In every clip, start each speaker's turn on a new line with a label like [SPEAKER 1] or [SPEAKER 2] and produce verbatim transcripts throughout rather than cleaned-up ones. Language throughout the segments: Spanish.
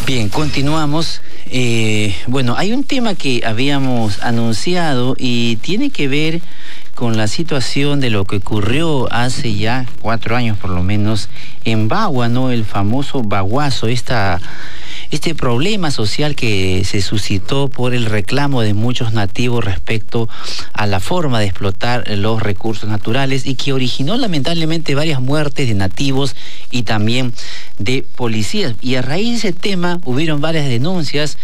[SPEAKER 1] Bien, continuamos. Eh, bueno, hay un tema que habíamos anunciado y tiene que ver con la situación de lo que ocurrió hace ya cuatro años por lo menos en Bagua, ¿no? El famoso baguazo, esta, este problema social que se suscitó por el reclamo de muchos nativos respecto a la forma de explotar los recursos naturales y que originó lamentablemente varias muertes de nativos y también de policías. Y a raíz de ese tema hubieron varias denuncias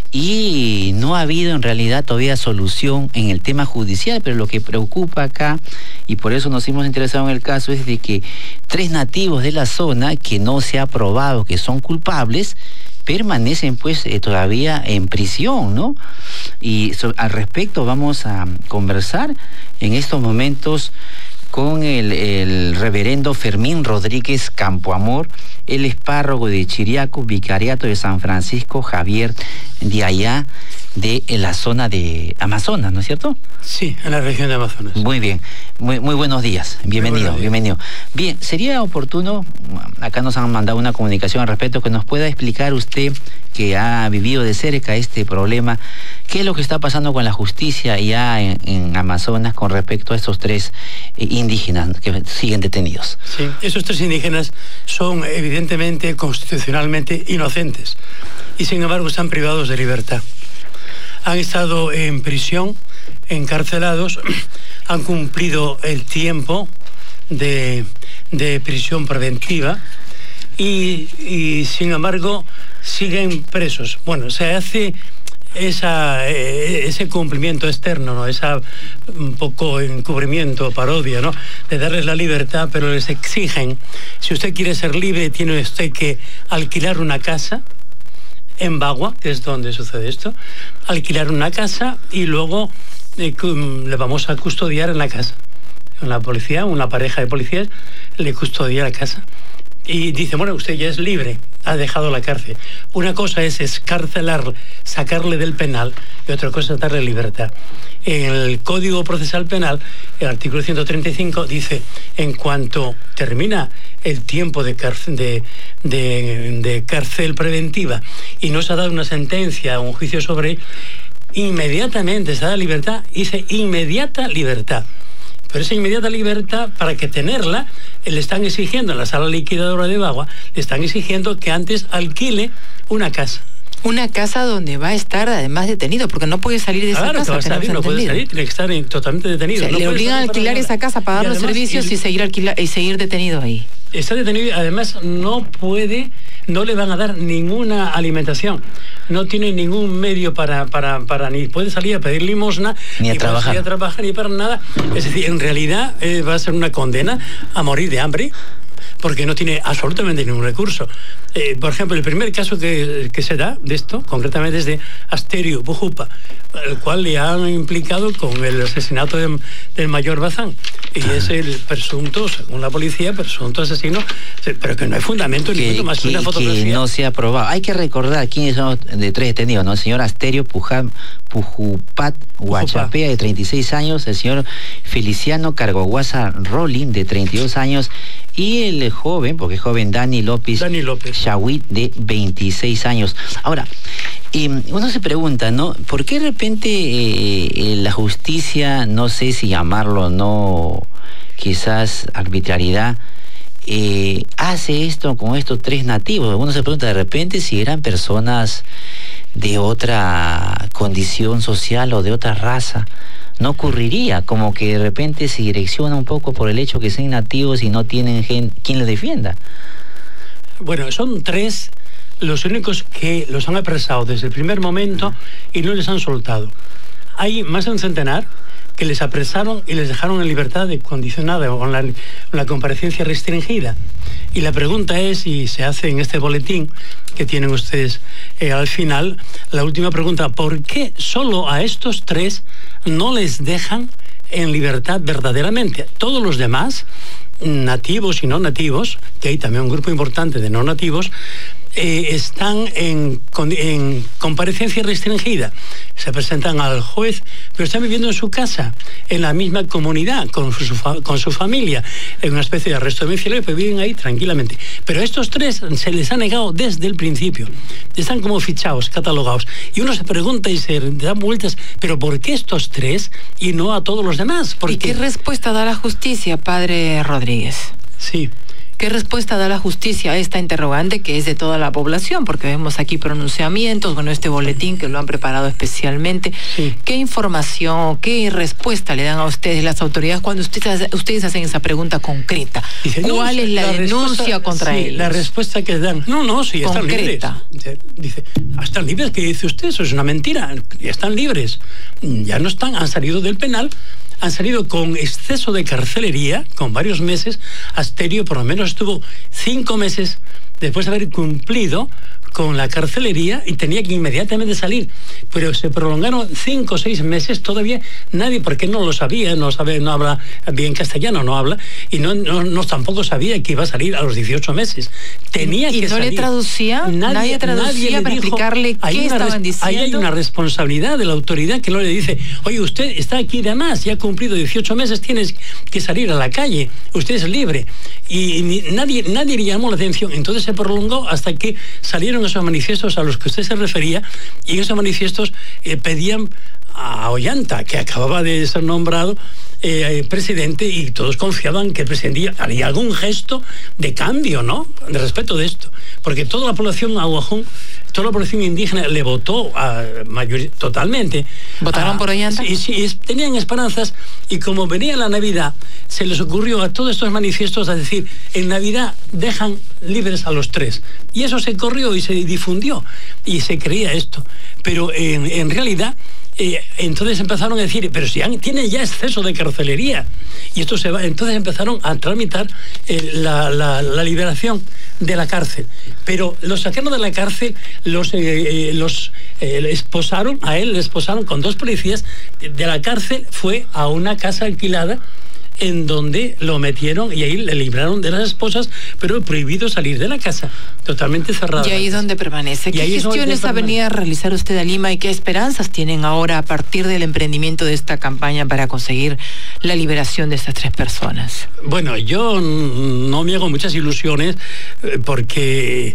[SPEAKER 1] y no ha habido en realidad todavía solución en el tema judicial, pero lo que preocupa acá, y por eso nos hemos interesado en el caso, es de que tres nativos de la zona que no se ha probado que son culpables, permanecen pues eh, todavía en prisión, ¿no? Y so, al respecto vamos a conversar en estos momentos con el, el reverendo Fermín Rodríguez Campoamor. Él es párroco de Chiriaco, vicariato de San Francisco Javier, de allá de la zona de Amazonas, ¿no es cierto?
[SPEAKER 2] Sí, en la región de Amazonas.
[SPEAKER 1] Muy bien, muy, muy buenos días, bienvenido, buenos días. bienvenido. Bien, sería oportuno, acá nos han mandado una comunicación al respecto, que nos pueda explicar usted, que ha vivido de cerca este problema, qué es lo que está pasando con la justicia ya en, en Amazonas con respecto a estos tres eh, indígenas que siguen detenidos.
[SPEAKER 2] Sí, esos tres indígenas son evidentemente constitucionalmente inocentes y sin embargo están privados de libertad. Han estado en prisión, encarcelados, han cumplido el tiempo de, de prisión preventiva y, y sin embargo siguen presos. Bueno, se hace esa, ese cumplimiento externo, ¿no? Esa un poco encubrimiento, parodia, ¿no? De darles la libertad, pero les exigen, si usted quiere ser libre, tiene usted que alquilar una casa en Bagua, que es donde sucede esto, alquilar una casa y luego eh, le vamos a custodiar en la casa. La policía, una pareja de policías, le custodia la casa. Y dice, bueno, usted ya es libre, ha dejado la cárcel. Una cosa es escarcelar, sacarle del penal, y otra cosa es darle libertad. En el Código Procesal Penal, el artículo ciento treinta y cinco dice, en cuanto termina el tiempo de cárcel, de, de, de cárcel preventiva y no se ha dado una sentencia o un juicio sobre él, inmediatamente se da libertad, dice inmediata libertad. Pero esa inmediata libertad, para que tenerla, le están exigiendo en la sala liquidadora de Bagua, le están exigiendo que antes alquile una casa.
[SPEAKER 3] Una casa donde va a estar además detenido, porque no puede salir de esa
[SPEAKER 2] claro,
[SPEAKER 3] casa.
[SPEAKER 2] Claro, que va a salir, no puede salir, tiene que estar en, totalmente detenido.
[SPEAKER 3] O sea,
[SPEAKER 2] no
[SPEAKER 3] le obligan a alquilar esa casa, pagar los servicios y, y, seguir alquila, y seguir detenido ahí.
[SPEAKER 2] Está detenido y además no puede, no le van a dar ninguna alimentación. No tiene ningún medio para, para, para ni puede salir a pedir limosna,
[SPEAKER 1] ni a,
[SPEAKER 2] ni
[SPEAKER 1] trabajar.
[SPEAKER 2] Salir a trabajar, ni para nada. Es decir, en realidad eh, va a ser una condena a morir de hambre, porque no tiene absolutamente ningún recurso. Eh, por ejemplo, el primer caso que, que se da de esto, concretamente es de Asterio Pujupa, el cual le han implicado con el asesinato de, del mayor Bazán. Y es el presunto, según la policía, presunto asesino, pero que no hay fundamento
[SPEAKER 1] que,
[SPEAKER 2] ni más que,
[SPEAKER 1] que una fotografía. Que no se ha aprobado. Hay que recordar quiénes son de tres detenidos, ¿no? El señor Asterio Puja, Pujupat Huachapea, de treinta y seis años, el señor Feliciano Cargoguasa Rolling, de treinta y dos años, y el joven, porque es joven, Dani López,
[SPEAKER 2] Dani López.
[SPEAKER 1] Chawit, de veintiséis años. Ahora, eh, uno se pregunta, ¿no? ¿Por qué de repente eh, la justicia, no sé si llamarlo, no, quizás arbitrariedad, eh, hace esto con estos tres nativos? Uno se pregunta de repente si eran personas de otra condición social o de otra raza. No ocurriría, como que de repente se direcciona un poco por el hecho que sean nativos y no tienen gen, quien les defienda.
[SPEAKER 2] Bueno, son tres los únicos que los han apresado desde el primer momento y no les han soltado. Hay más de un centenar que les apresaron y les dejaron en libertad de condicionada con la, la comparecencia restringida. Y la pregunta es, y se hace en este boletín que tienen ustedes eh, al final, la última pregunta, ¿por qué solo a estos tres no les dejan en libertad verdaderamente? Todos los demás, nativos y no nativos, que hay también un grupo importante de no nativos, eh, están en, en comparecencia restringida. Se presentan al juez, pero están viviendo en su casa, en la misma comunidad, con su, con su familia, en una especie de arresto domiciliario, pero viven ahí tranquilamente. Pero a estos tres se les ha negado desde el principio. están como fichados, catalogados. Y uno se pregunta y se da vueltas, ¿pero por qué estos tres y no a todos los demás? Porque...
[SPEAKER 3] ¿Y qué respuesta da la justicia, padre Rodríguez?
[SPEAKER 2] Sí.
[SPEAKER 3] ¿Qué respuesta da la justicia a esta interrogante que es de toda la población? Porque vemos aquí pronunciamientos, bueno, este boletín que lo han preparado especialmente.
[SPEAKER 2] Sí.
[SPEAKER 3] ¿Qué información, qué respuesta le dan a ustedes las autoridades cuando ustedes, ustedes hacen esa pregunta concreta?
[SPEAKER 2] Dice,
[SPEAKER 3] ¿Cuál
[SPEAKER 2] no,
[SPEAKER 3] es la, la denuncia contra
[SPEAKER 2] sí,
[SPEAKER 3] ellos?
[SPEAKER 2] La respuesta que dan, no, no, sí, están
[SPEAKER 3] concreta.
[SPEAKER 2] libres. Dice, ¿están libres? ¿Qué dice usted? Eso es una mentira. Ya están libres. Ya no están, han salido del penal. Han salido con exceso de carcelería, con varios meses. Asterio por lo menos estuvo cinco meses después de haber cumplido con la carcelería y tenía que inmediatamente salir. Pero se prolongaron cinco o seis meses, todavía nadie, porque no lo sabía, no sabe, no habla bien castellano, no habla, y no, no, no tampoco sabía que iba a salir a los dieciocho meses. Tenía
[SPEAKER 3] ¿Y
[SPEAKER 2] que
[SPEAKER 3] no
[SPEAKER 2] salir.
[SPEAKER 3] le traducía? Nadie, nadie traducía nadie para dijo, explicarle qué estaban diciendo.
[SPEAKER 2] Ahí hay una responsabilidad de la autoridad que no le dice, oye, usted está aquí de más, ya ha cumplido dieciocho meses, tienes que salir a la calle, usted es libre. Y ni, nadie, nadie le llamó la atención. Entonces se prolongó hasta que salieron esos manifiestos a los que usted se refería, y esos manifiestos eh, pedían a Ollanta, que acababa de ser nombrado eh, presidente, y todos confiaban que el presidente haría algún gesto de cambio, ¿no? De respeto de esto. Porque toda la población aguajón, toda la población indígena le votó a mayor, totalmente.
[SPEAKER 3] ¿Votaron
[SPEAKER 2] a,
[SPEAKER 3] por Ollanta?
[SPEAKER 2] Sí, sí, es, tenían esperanzas, y como venía la Navidad, se les ocurrió a todos estos manifiestos a decir, en Navidad dejan libres a los tres. Y eso se corrió y se difundió, y se creía esto. Pero en, en realidad... Eh, entonces empezaron a decir, pero si han, tienen ya exceso de carcelería, y esto se va, entonces empezaron a tramitar eh, la, la, la liberación de la cárcel, pero los sacaron de la cárcel, los, eh, eh, los eh, le esposaron, a él le esposaron con dos policías, de la cárcel fue a una casa alquilada, en donde lo metieron y ahí le libraron de las esposas, pero prohibido salir de la casa, totalmente cerrada.
[SPEAKER 3] Y ahí es donde permanece. ¿Qué gestiones ha venido a realizar usted a Lima y qué esperanzas tienen ahora a partir del emprendimiento de esta campaña para conseguir la liberación de estas tres personas?
[SPEAKER 2] Bueno, yo no me hago muchas ilusiones porque,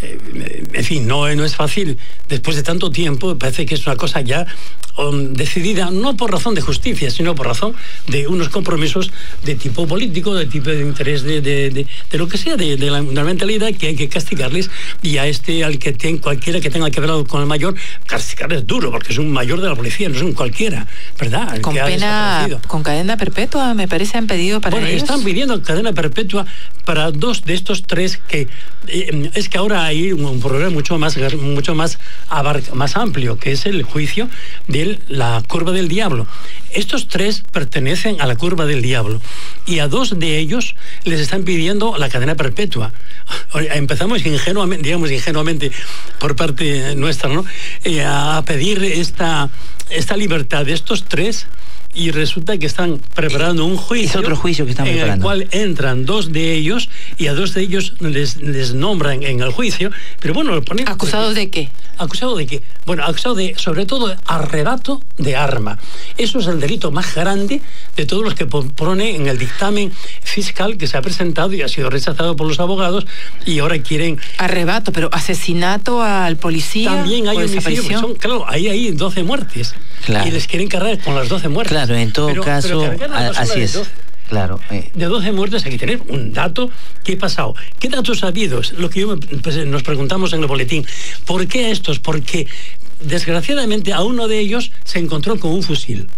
[SPEAKER 2] en fin, no, no es fácil. Después de tanto tiempo, parece que es una cosa ya um, decidida, no por razón de justicia, sino por razón de unos compromisos de tipo político, de tipo de interés de, de, de, de lo que sea, de, de, la, de la mentalidad que hay que castigarles, y a este, al que tenga, cualquiera que tenga que ver con el mayor, castigarles duro, porque es un mayor de la policía, no es un cualquiera, ¿verdad? El
[SPEAKER 3] con pena, con cadena perpetua, me parece, han pedido para
[SPEAKER 2] bueno,
[SPEAKER 3] ellos.
[SPEAKER 2] Están pidiendo cadena perpetua para dos de estos tres que, eh, es que ahora hay un, un problema mucho más, mucho más, abarca, más amplio, que es el juicio de la curva del diablo. Estos tres pertenecen a la curva del diablo, y a dos de ellos les están pidiendo la cadena perpetua. Empezamos ingenuamente, digamos ingenuamente por parte nuestra, ¿no? Eh, a pedir esta, esta libertad de estos tres, y resulta que están preparando un juicio.
[SPEAKER 1] Es otro juicio que están
[SPEAKER 2] en
[SPEAKER 1] preparando.
[SPEAKER 2] el cual entran dos de ellos, y a dos de ellos les, les nombran en el juicio, pero bueno, lo ponen...
[SPEAKER 3] ¿Acusados de qué?
[SPEAKER 2] ¿Acusado de qué? Bueno, acusado de, sobre todo, de arrebato de arma. Eso es el delito más grande de todos los que pone en el dictamen fiscal que se ha presentado y ha sido rechazado por los abogados, y ahora quieren...
[SPEAKER 3] Arrebato, pero asesinato al policía.
[SPEAKER 2] También hay homicidio, son, claro, ahí hay doce muertes. Claro. Y les quieren cargar con las doce muertes.
[SPEAKER 1] Claro, en todo
[SPEAKER 2] pero,
[SPEAKER 1] caso,
[SPEAKER 2] pero
[SPEAKER 1] así es. doce. Claro. Eh.
[SPEAKER 2] De doce muertes hay que tener un dato. ¿Qué ha pasado? ¿Qué datos habidos? Lo que yo, pues, nos preguntamos en el boletín. ¿Por qué estos? Porque desgraciadamente a uno de ellos se encontró con un fusil.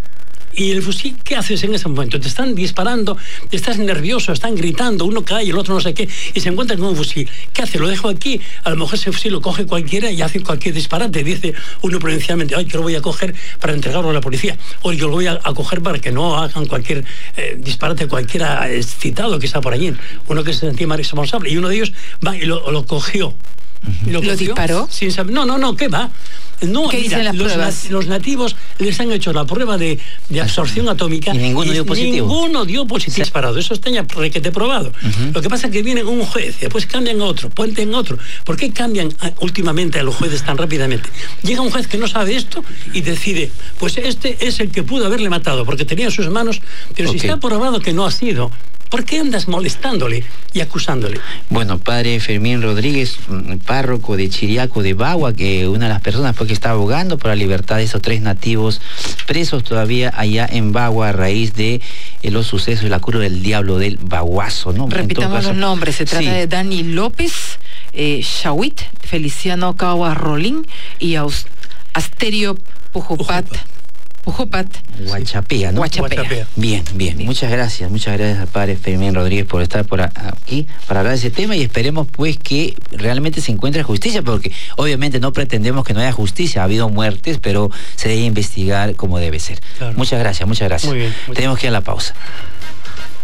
[SPEAKER 2] Y el fusil, ¿qué haces en ese momento? Te están disparando, te estás nervioso, están gritando, uno cae, el otro no sé qué, y se encuentra con un fusil. ¿Qué hace? Lo dejo aquí, a lo mejor ese fusil lo coge cualquiera y hace cualquier disparate. Dice uno provincialmente, ay, yo lo voy a coger para entregarlo a la policía, o yo lo voy a, a coger para que no hagan cualquier eh, disparate, cualquiera excitado que está por allí. Uno que se sentía más responsable, y uno de ellos va y lo, lo cogió.
[SPEAKER 3] Uh-huh. ¿Lo, ¿Lo disparó?
[SPEAKER 2] Sin saber, no, no, no, ¿qué va? No,
[SPEAKER 3] ¿Qué
[SPEAKER 2] mira,
[SPEAKER 3] dicen las
[SPEAKER 2] los,
[SPEAKER 3] pruebas?
[SPEAKER 2] los nativos les han hecho la prueba de, de absorción atómica.
[SPEAKER 1] Y ninguno dio positivo.
[SPEAKER 2] Ninguno dio positivo. Sí. Disparado. Eso está ya requete probado. Uh-huh. Lo que pasa es que viene un juez, después cambian a otro, puenten otro. ¿Por qué cambian a, últimamente a los jueces tan rápidamente? Llega un juez que no sabe esto y decide, pues este es el que pudo haberle matado, porque tenía en sus manos, pero okay. si está probado que no ha sido, ¿Por qué andas molestándole y acusándole?
[SPEAKER 1] Bueno, padre Fermín Rodríguez, párroco de Chiriaco de Bagua, que una de las personas pues, que está abogando por la libertad de esos tres nativos presos todavía allá en Bagua a raíz de eh, los sucesos de la curva del diablo del Baguazo, ¿no?
[SPEAKER 3] Repitamos caso, los nombres, se trata sí. de Dani López, eh, Shawit, Feliciano Caguas Rolín y Aus Asterio Pujopat. Pujopat.
[SPEAKER 1] Huachapea, ¿no?
[SPEAKER 3] Huachapea.
[SPEAKER 1] Bien, bien, bien. Muchas gracias, muchas gracias al padre Fermín Rodríguez por estar por aquí para hablar de ese tema y esperemos pues que realmente se encuentre justicia, porque obviamente no pretendemos que no haya justicia, ha habido muertes, pero se debe investigar como debe ser. Claro. Muchas gracias, muchas gracias.
[SPEAKER 2] Muy bien, muy
[SPEAKER 1] Tenemos que ir a la pausa.